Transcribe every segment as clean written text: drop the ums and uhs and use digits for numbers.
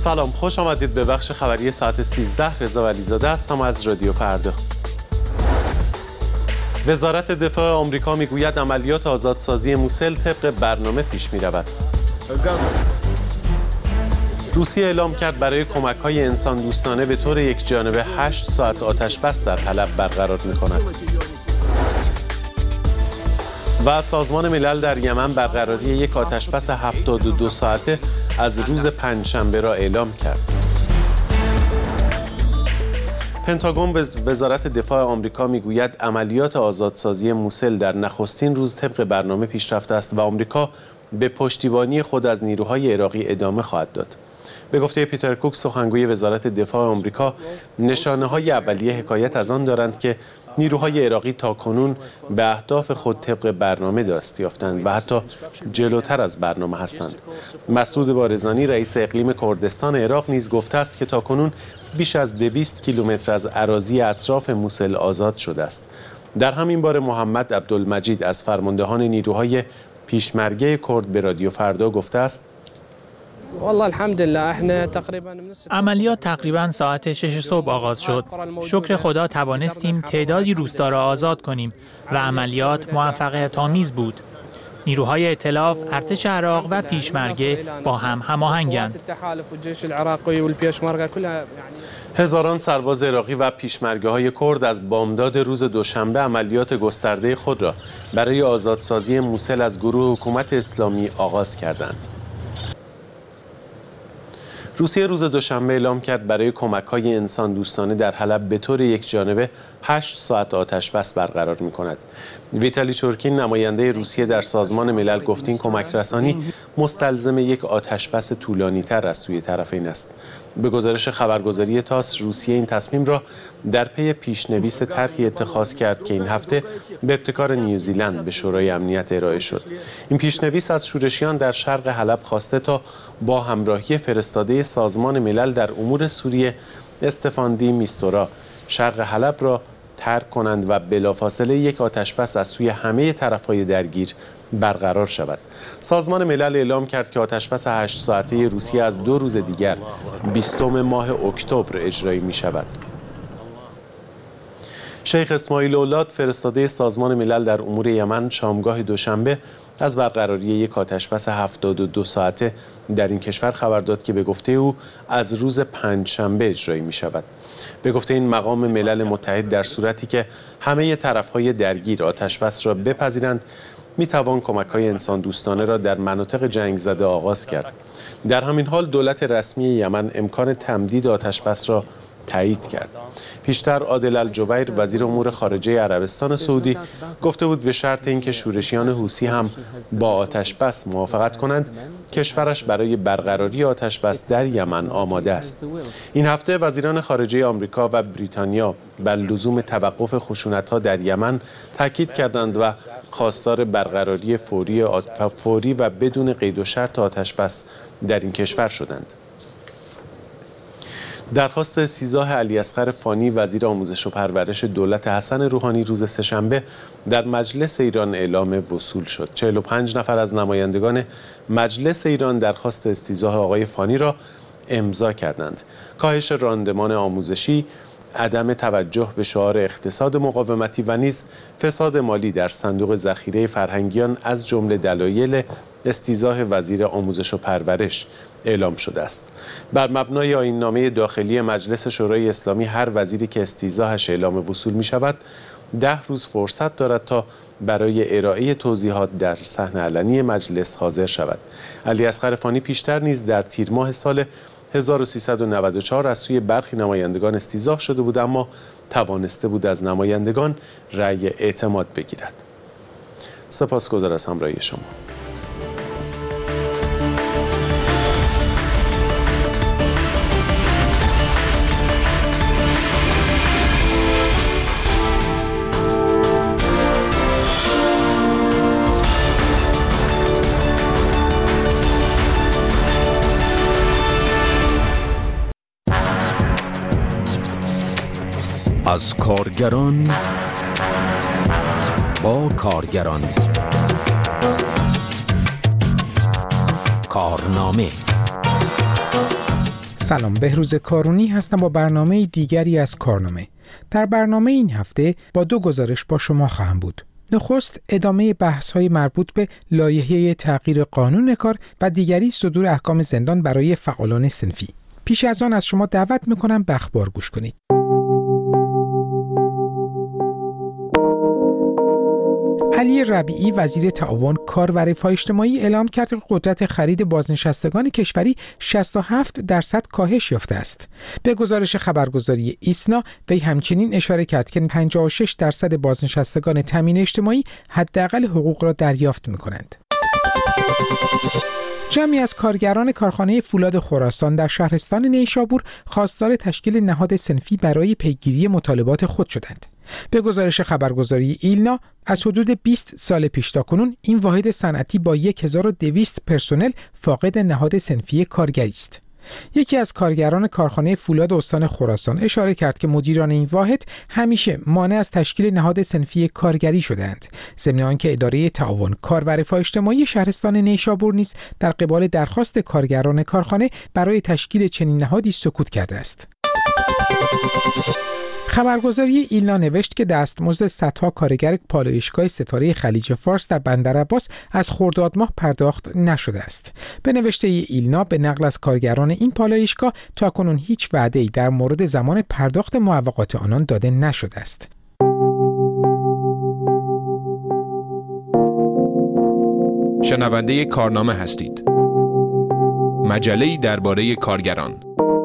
سلام، خوش آمدید به بخش خبری ساعت 13. رضا ولیزاده هستم از رادیو فردا. وزارت دفاع آمریکا میگوید عملیات آزادسازی موسل طبق برنامه پیش می‌رود. روسیه اعلام کرد برای کمک‌های انسان دوستانه به طور یکجانبه 8 ساعت آتش‌بس در حلب برقرار می‌کند. و سازمان ملل در یمن برقراری یک آتش‌بس 72 ساعته از روز پنجشنبه را اعلام کرد. پنتاگون وزارت دفاع آمریکا میگوید عملیات آزادسازی موسل در نخستین روز طبق برنامه پیش رفته است و آمریکا به پشتیبانی خود از نیروهای عراقی ادامه خواهد داد. به گفته پیتر کوک سخنگوی وزارت دفاع آمریکا، نشانه‌های اولیه حکایت از آن دارند که نیروهای عراقی تاکنون به اهداف خود طبق برنامه دست یافتند و حتی جلوتر از برنامه هستند. مسعود بارزانی رئیس اقلیم کردستان عراق نیز گفته است که تاکنون بیش از 200 کیلومتر از اراضی اطراف موسل آزاد شده است. در همین باره محمد عبدالمجید از فرماندهان نیروهای پیشمرگه کرد به رادیو فردا گفته است: عملیات تقریباً ساعت 6 صبح آغاز شد. شکر خدا توانستیم تعدادی روستا را آزاد کنیم و عملیات موفقیت آمیز بود. نیروهای ائتلاف، ارتش عراق و پیشمرگه با هم هماهنگند. هزاران سرباز عراقی و پیشمرگه‌های کرد از بامداد روز دوشنبه عملیات گسترده خود را برای آزادسازی موسل از گروه حکومت اسلامی آغاز کردند. روسیه روز دوشنبه اعلام کرد برای کمک‌های انسان دوستانه در حلب به طور یکجانبه 8 ساعت آتش‌بس برقرار می‌کند. ویتالی چورکین نماینده روسیه در سازمان ملل گفت این کمک رسانی مستلزم یک آتش‌بس طولانی‌تر از سوی طرفین است. به گزارش خبرگزاری تاس، روسیه این تصمیم را در پی پیشنویس طرحی اتخاذ کرد که این هفته به ابتکار نیوزیلند به شورای امنیت ارائه شد. این پیشنویس از شورشیان در شرق حلب خواسته تا با همراهی فرستاده سازمان ملل در امور سوریه استفان دی میستورا شرق حلب را ترک کنند و بلافاصله یک آتش‌بس از سوی همه طرف‌های درگیر برقرار شود. سازمان ملل اعلام کرد که آتش‌بس 8 ساعته روسیه از 2 روز دیگر 20 ماه اکتبر اجرایی می شود. شیخ اسماعیل اولاد فرستاده سازمان ملل در امور یمن شامگاه دوشنبه از برقراری یک آتش‌بس 72 ساعته در این کشور خبر داد که به گفته او از روز پنجشنبه اجرایی می شود. به گفته این مقام ملل متحد در صورتی که همه طرف‌های درگیر آتش‌بس را بپذیرند می توان کمک‌های انسان دوستانه را در مناطق جنگ زده آغاز کرد. در همین حال دولت رسمی یمن امکان تمدید آتش‌بس را تایید کرد. پیشتر عادل الجبیر وزیر امور خارجه عربستان سعودی گفته بود به شرط اینکه شورشیان حوثی هم با آتش‌بس موافقت کنند، کشورش برای برقراری آتش‌بس در یمن آماده است. این هفته وزیران خارجه آمریکا و بریتانیا بر لزوم توقف خشونت‌ها در یمن تاکید کردند و خواستار برقراری فوری و بدون قید و شرط آتش‌بس در این کشور شدند. درخواست سیزاه علیاصغر فانی وزیر آموزش و پرورش دولت حسن روحانی روز سه‌شنبه در مجلس ایران اعلام وصول شد. 45 نفر از نمایندگان مجلس ایران درخواست استیضاح آقای فانی را امضا کردند. کاهش راندمان آموزشی، عدم توجه به شعار اقتصاد مقاومتی و نیز فساد مالی در صندوق ذخیره فرهنگیان از جمله دلایل استیضاح وزیر آموزش و پرورش اعلام شده است. بر مبنای آیین‌نامه داخلی مجلس شورای اسلامی هر وزیری که استیضاحش اعلام وصول می شود 10 روز فرصت دارد تا برای ارائه توضیحات در صحن علنی مجلس حاضر شود. علیاصغر فانی پیشتر نیز در تیر ماه سال 1394 از سوی برخی نمایندگان استیضاح شده بود، اما توانسته بود از نمایندگان رأی اعتماد بگیرد. سپاسگزار از همراهی شما. از کارگران با کارگران، کارنامه سلام، بهروز کارونی هستم با برنامه دیگری از کارنامه. در برنامه این هفته با 2 گزارش با شما خواهم بود. نخست ادامه بحث‌های مربوط به لایحه تغییر قانون کار و دیگری صدور احکام زندان برای فعالان صنفی. پیش از آن از شما دعوت می‌کنم به اخبار گوش کنید. علی ربیعی وزیر تعاون، کار و رفاه اجتماعی اعلام کرد که قدرت خرید بازنشستگان کشوری 67% کاهش یافته است. به گزارش خبرگزاری ایسنا وی همچنین اشاره کرد که 56% بازنشستگان تامین اجتماعی حداقل حقوق را دریافت می‌کنند. جمعی از کارگران کارخانه فولاد خراسان در شهرستان نیشابور خواستار تشکیل نهاد صنفی برای پیگیری مطالبات خود شدند. به گزارش خبرگزاری ایلنا از حدود 20 سال پیش تاکنون این واحد صنعتی با 1200 پرسنل فاقد نهاد صنفی کارگری است. یکی از کارگران کارخانه فولاد استان خراسان اشاره کرد که مدیران این واحد همیشه مانع از تشکیل نهاد صنفی کارگری شدند، ضمن آنکه اداره تعاون، کار و رفاه اجتماعی شهرستان نیشابور نیز در قبال درخواست کارگران کارخانه برای تشکیل چنین نهادی سکوت کرده است. خبرگزاری ایلنا نوشت که دستمزد صدها کارگر پالایشگاه ستاره خلیج فارس در بندر عباس از خرداد ماه پرداخت نشده است. به نوشته ایلنا به نقل از کارگران این پالایشگاه تاکنون هیچ وعده‌ای در مورد زمان پرداخت معوقات آنان داده نشده است. شنونده کارنامه هستید. مجله‌ای درباره کارگران.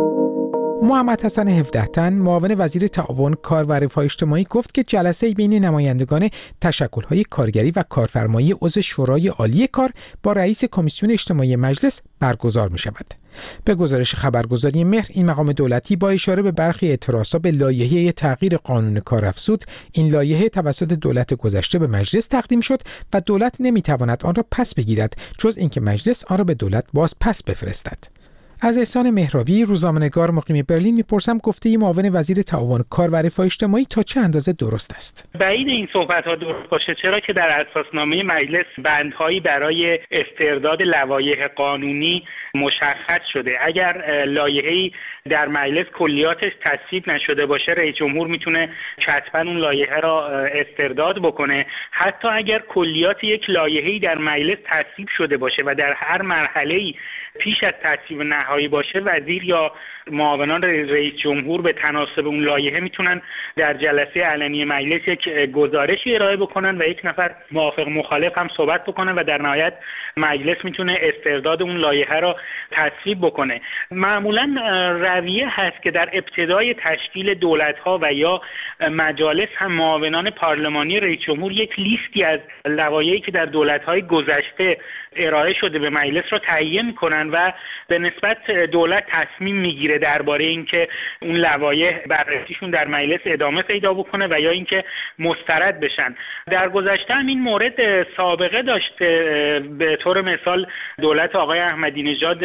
محمد حسن 17 تن معاون وزیر تعاون، کار و رفاه اجتماعی گفت که جلسه بین نمایندگان تشکل‌های کارگری و کارفرمایی عضو شورای عالی کار با رئیس کمیسیون اجتماعی مجلس برگزار می‌شود. به گزارش خبرگزاری مهر، این مقام دولتی با اشاره به برخی اعتراضات به لایحه تغییر قانون کار افزود، این لایحه توسط دولت گذشته به مجلس تقدیم شد و دولت نمی‌تواند آن را پس بگیرد جز اینکه مجلس آن را به دولت باز پس بفرستد. از احسان مهرابی، روزنامه‌نگار مقیم برلین میپرسم گفته معاون وزیر تعاون، کار و رفاه اجتماعی تا چه اندازه درست است؟ بعید این صحبت‌ها درست باشه، چرا که در اساسنامه مجلس بندهایی برای استرداد لوایح قانونی مشخص شده. اگر لایحه‌ای در مجلس کلیاتش تصویب نشده باشه، رئیس جمهور میتونه کتباً اون لایحه را استرداد بکنه. حتی اگر کلیات یک لایحه‌ای در مجلس تصویب شده باشه و در هر مرحله‌ای پیش از تصویب نهایی باشه، وزیر یا معاونان رئیس جمهور به تناسب اون لایحه میتونن در جلسه علنی مجلس یک گزارشی ارائه بکنن و یک نفر موافق مخالف هم صحبت بکنن و در نهایت مجلس میتونه استرداد اون لایحه را تصویب بکنه. معمولا رویه هست که در ابتدای تشکیل دولت‌ها و یا مجالس هم معاونان پارلمانی رئیس جمهور یک لیستی از لوایحی که در دولت‌های گذشته ارائه شده به مجلس را تهیه میکنن و به نسبت دولت تصمیم میگیره درباره اینکه اون لوایح بررسیشون در مجلس ادامه پیدا بکنه و یا اینکه مسترد بشن. در گذشته هم این مورد سابقه داشته. به طور مثال دولت آقای احمدی نژاد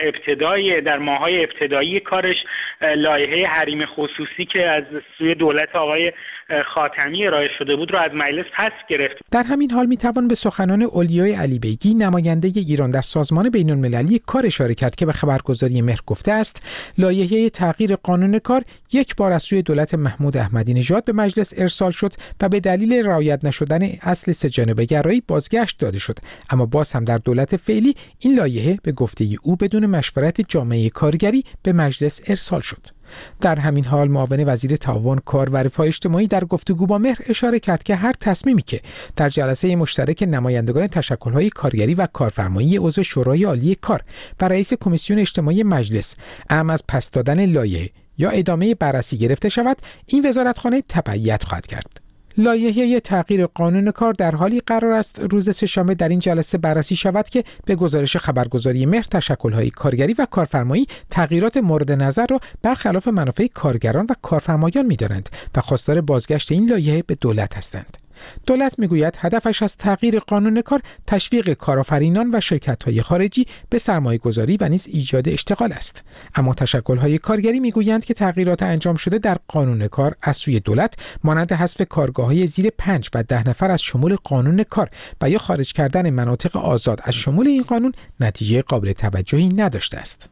در ماه‌های ابتدایی کارش لایحه حریم خصوصی که از سوی دولت آقای خاتمی ارائه شده بود را از مجلس پس گرفت. در همین حال میتوان به سخنان اولیای علی بیگی، نماینده ایران در سازمان بین‌المللی کار اشاره کرد که به خبرگزاری مهر گفته است لایحه تغییر قانون کار یک بار از سوی دولت محمود احمدی نژاد به مجلس ارسال شد و به دلیل رعایت نشدن اصل سه‌جانبه‌گرایی بازگشت داده شد، اما باز هم در دولت فعلی این لایحه به گفته او بدون مشورت جامعه کارگری به مجلس ارسال شد. در همین حال معاون وزیر تعاون، کار و رفاه اجتماعی در گفتگو با مهر اشاره کرد که هر تصمیمی که در جلسه مشترک نمایندگان تشکل‌های کارگری و کارفرمایی عضو شورای عالی کار و رئیس کمیسیون اجتماعی مجلس اعم از پس دادن لایحه یا ادامه بررسی گرفته شود، این وزارتخانه تبعیت خواهد کرد. لایحه تغییر قانون کار در حالی قرار است روز سه‌شنبه در این جلسه بررسی شود که به گزارش خبرگزاری مهر تشکل‌های کارگری و کارفرمایی تغییرات مورد نظر را برخلاف منافع کارگران و کارفرمایان می‌دانند و خواستار بازگشت این لایحه به دولت هستند. دولت میگوید هدفش از تغییر قانون کار تشویق کارآفرینان و شرکت‌های خارجی به سرمایه‌گذاری و نیز ایجاد اشتغال است. اما تشکل‌های کارگری میگویند که تغییرات انجام شده در قانون کار از سوی دولت مانند حذف کارگاه‌های زیر 5 و 10 نفر از شمول قانون کار و یا خارج کردن مناطق آزاد از شمول این قانون نتیجه قابل توجهی نداشته است.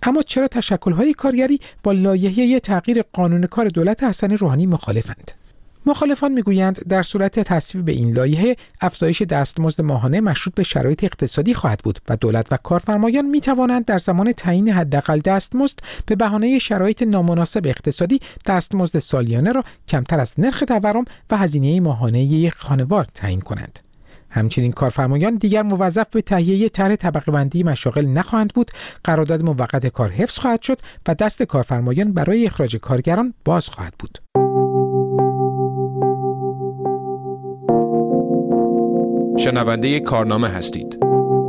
اما چرا تشکل‌های کارگری با لایحه تغییر قانون کار دولت حسن روحانی مخالفند؟ مخالفان میگویند در صورت تصویب این لایحه افزایش دستمزد ماهانه مشروط به شرایط اقتصادی خواهد بود و دولت و کارفرمایان میتوانند در زمان تعیین حداقل دستمزد به بهانه شرایط نامناسب اقتصادی دستمزد سالیانه را کمتر از نرخ تورم و هزینه ماهانه یک خانوار تعیین کنند. همچنین کارفرمایان دیگر موظف به تهیه طرح طبقه بندی مشاغل نخواهند بود، قرارداد موقت کار حفظ خواهد شد و دست کارفرمایان برای اخراج کارگران باز خواهد بود. شنونده کارنامه هستید.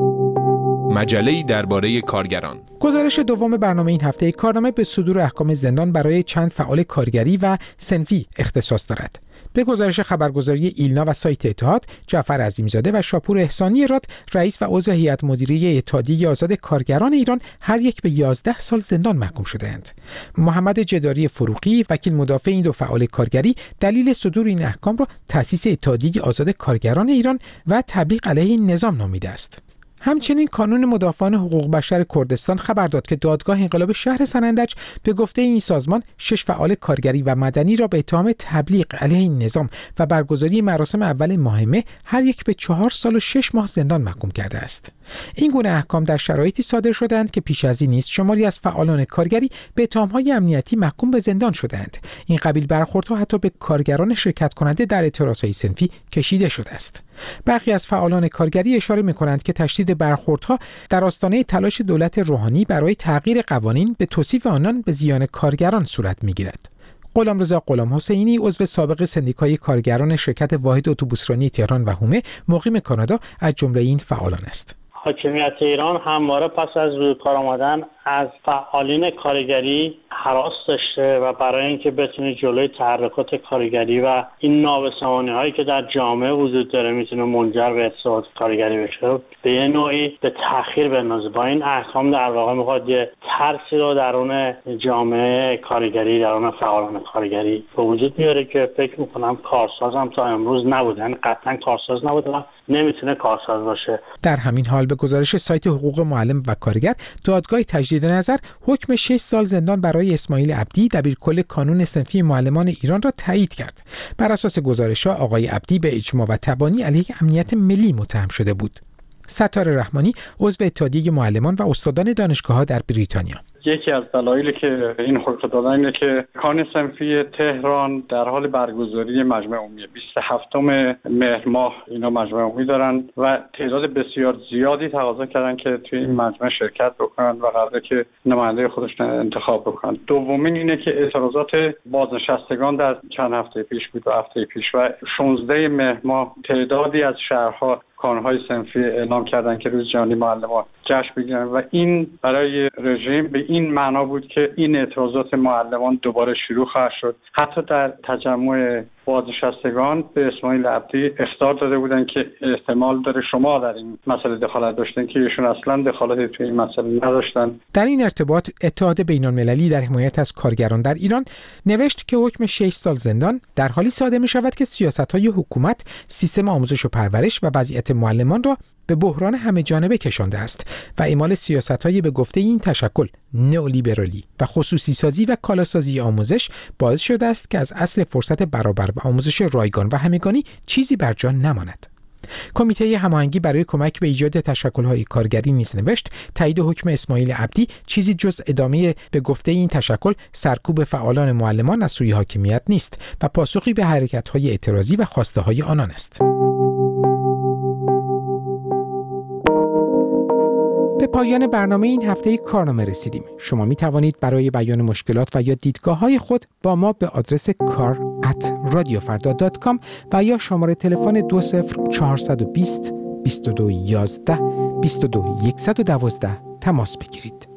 مجله‌ای درباره کارگران. گزارش دوم برنامه این هفته کارنامه به صدور احکام زندان برای چند فعال کارگری و صنفی اختصاص دارد. به گزارش خبرگزاری ایلنا و سایت اتحاد، جعفر عظیم‌زاده و شاپور احسانی راد، رئیس و عضو هیئت مدیره اتحادیه آزاد کارگران ایران، هر یک به 11 سال زندان محکوم شده‌اند. محمد جداری فروغی، وکیل مدافع این دو فعال کارگری، دلیل صدور این احکام را تأسیس اتحادیه آزاد کارگران ایران و تبلیغ علیه این نظام نامیده است. همچنین کانون مدافعان حقوق بشر کردستان خبر داد که دادگاه انقلاب شهر سنندج به گفته این سازمان 6 فعال کارگری و مدنی را به اتهام تبلیغ علیه این نظام و برگزاری مراسم اول ماه مه هر یک به 4 سال و 6 ماه زندان محکوم کرده است. این گونه احکام در شرایطی صادر شدند که پیش از این نیز شماری از فعالان کارگری به اتهام‌های امنیتی محکوم به زندان شدند. این قبیل برخوردها حتی به کارگران شرکت کننده در اعتراضهای صنفی کشیده شده است. برخی از فعالان کارگری اشاره می‌کنند که تشدید برخوردها در آستانه تلاش دولت روحانی برای تغییر قوانین به توصیف آنان به زیان کارگران صورت می‌گیرد. غلامرضا غلامحسینی، عضو سابق سندیکای کارگران شرکت واحد اتوبوسرانی تهران و هومه، مقیم کانادا، از جمله این فعالان است. حاکمیت ایران همواره پس از روی کار آمدن از فعالین کارگری هراس داشته و برای اینکه بتونه جلوی تحرکات کارگری و این نابسامانی هایی که در جامعه وجود داره میتونه منجر به اتصالات کارگری بشه، به یه نوعی به تأخیر بندازه. با این احکام در واقع میخواد یه ترسی رو درون جامعه کارگری، درون فعالان کارگری به وجود میاره که فکر میکنم کارساز هم تا امروز نبوده، یعنی قطعا کارساز نبوده و نمیتونه کارساز باشه. در همین حال به گزارش سایت حقوق معلم و کارگر، دادگاه تجدید نظر حکم 6 سال زندان برای اسماعیل عبدی، دبیرکل کانون صنفی معلمان ایران را تایید کرد. بر اساس گزارش‌ها آقای عبدی به اجماع و تبانی علیه امنیت ملی متهم شده بود. ستار رحمانی، عضو اتحادیه معلمان و استادان دانشگاه‌ها در بریتانیا: یکی از دلایلی که این حکم دادن اینه که کانون صنفی تهران در حال برگزاری مجمع عمومی 27 مهر ماه اینا مجمع عمومی دارن و تعداد بسیار زیادی تقاضا کردن که توی این مجمع شرکت بکنن و قراره که نماینده خودشون انتخاب بکنن. دومین اینه که اعتراضات بازنشستگان در چند هفته پیش بود و هفته پیش و 16 مهر ماه تعدادی از شهرها کانون‌های صنفی اعلام کردن که روز جهانی معلمان جشن بگیرن و این برای رژیم به این معنا بود که این اعتراضات معلمان دوباره شروع خواهد شد. حتی در تجمع بازنشستگان به اسماعیل عبدی اخطار داده بودن که احتمال داره شما در این مسئله دخالت داشتن که ایشون اصلا دخالتی توی این مسئله نداشتن. در این ارتباط اتحاد بین‌المللی در حمایت از کارگران در ایران نوشت که حکم 6 سال زندان در حالی صادر می‌شود که سیاست‌های حکومت سیستم آموزش و پرورش و وضعیت معلمان را به بحران همه جانبه کشانده است و اعمال سیاست‌های به گفته این تشکل نئولیبرالی و خصوصی سازی و کالاسازی آموزش باعث شده است که از اصل فرصت برابر و آموزش رایگان و همگانی چیزی بر جا نماند. کمیته هماهنگی برای کمک به ایجاد تشکل‌های کارگری نیز نوشت تایید حکم اسماعیل عبدی چیزی جز ادامه به گفته این تشکل سرکوب فعالان معلمان از سوی حاکمیت نیست و پاسخی به حرکت‌های اعتراضی و خواسته‌های آنان است. به پایان برنامه این هفته کارنامه رسیدیم. شما می توانید برای بیان مشکلات و یا دیدگاه‌های خود با ما به آدرس kar@radiofarda.com و یا شماره تلفن 20420 2211 22112 تماس بگیرید.